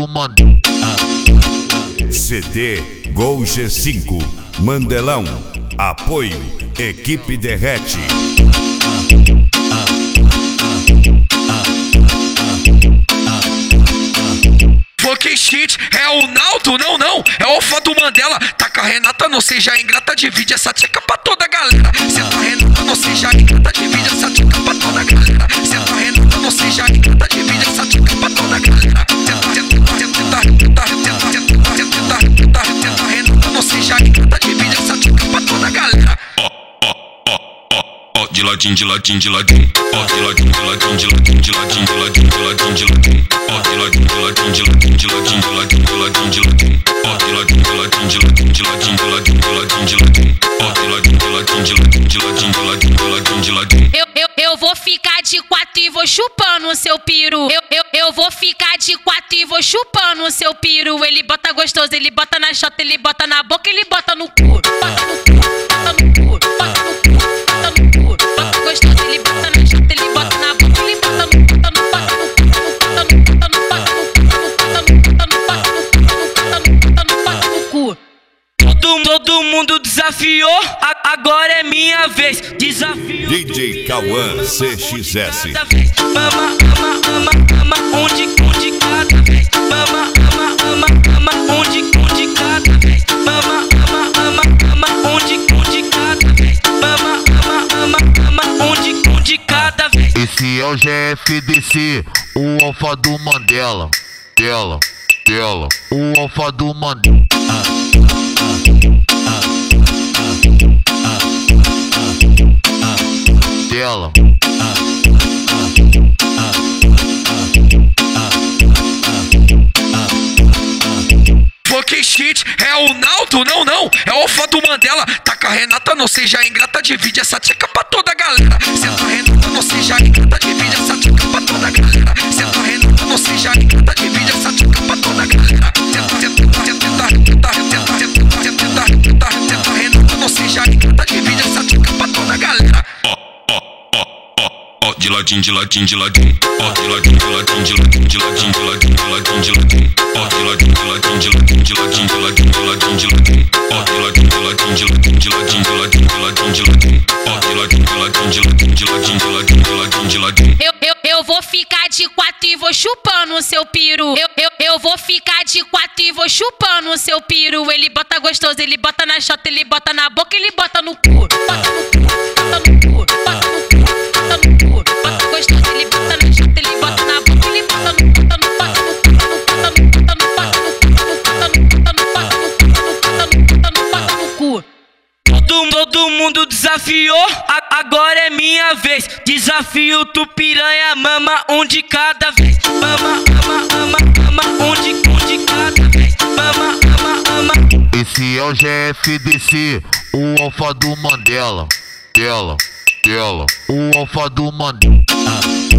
do Mandela. CD Gol G5 Mandelão. Apoio Equipe Derrete. Fucking shit, é o Naldo, não, é o Alfa do Mandela. Taca a Renata, não seja ingrata, divide essa tcheca pra toda a galera. Senta a Renata, não seja ingrata, divide essa tcheca pra toda a galera. Senta a Renata, não seja ingrata, divide essa tcheca pra toda a galera. Senta a Renata, não seja ingrata, divide essa tcheca pra toda a galera. De ladinho, de ladinho, de ladinho. Ó, de ladinho, de ladinho, de ladinho, de ladinho, de ladinho, de ladinho, de ladinho. Ó, de ladinho, de ladinho, de ladinho, de ladinho, de ladinho, de ladinho, de ladinho. Ó, de ladinho, de ladinho, de ladinho, de ladinho, de ladinho, de ladinho, de ladinho. Ó, de ladinho, de ladinho, de ladinho, de ladinho, de ladinho, de ladinho, de ladinho. Eu vou ficar de quatro e vou chupando o seu piru. Eu vou ficar de quatro e vou chupando o seu piru. Ele bota gostoso, ele bota na chota, ele bota na boca, ele bota no cu. Bota no cu, bota no cu, bota no cu, bota no cu. Bota gostoso, ele bota na chota, ele bota na boca, ele bota no cu, bota no cu, bota no cu, bota no cu, bota no cu, bota no cu. Todo mundo desafiou, agora é minha vez. Desafio DJ Cauã CXS. Mama, ama, ama, ama, onde cada vez. Mama, ama, ama, ama, onde cada vez. Mama, ama, ama, ama, onde cada vez. Mama, ama, ama, ama, onde cada vez. Esse é o GFDC, o Alfa do Mandela. Dela, o Alfa do Mandela. Dela. Fucking shit, é o Naldo, não, é o Alfa do Mandela. Taca a Renata, não seja ingrata, divide essa tcheca pra toda a galera. Senta a Renata, não seja ingrata, divide essa tcheca pra toda a galera. Senta a Renata, não seja ingrata, divide essa tcheca pra toda a galera. Senta a Renata, não seja ingrata, divide essa tcheca pra toda a galera. De ladinho, de ladinho, de ladinho. Ó, de ladinho, de ladinho, de ladinho, de ladinho, de ladinho, de ladinho, de ladinho. Ó, de ladinho, de ladinho, de ladinho, de ladinho, de ladinho, de ladinho, de ladinho. Ó, de ladinho, de ladinho, de ladinho, de ladinho, de ladinho, de ladinho, de ladinho. Ó, de ladinho, de ladinho, de ladinho, de ladinho, de ladinho, de ladinho, de ladinho. Eu vou ficar de quatro e vou chupando o seu piru. Eu vou ficar de quatro e vou chupando o seu piru. Ele bota gostoso, ele bota na chota, ele bota na boca, ele bota no cu. Bota no cu, bota no cu, bota no cu, bota no cu. Bota gostoso, ele bota na chota, ele bota na boca, ele bota no cu, bota no cu, bota no cu, bota no cu, bota no cu, bota no cu. Todo mundo desafiou, agora é minha vez. Desafio tu piranha, mama, onde cada vez. Mama, ama, ama, ama, onde cada vez. Mama, ama, ama. Esse é o GFDC, o Alfa do Mandela. Dela, o Alfa do Mandela.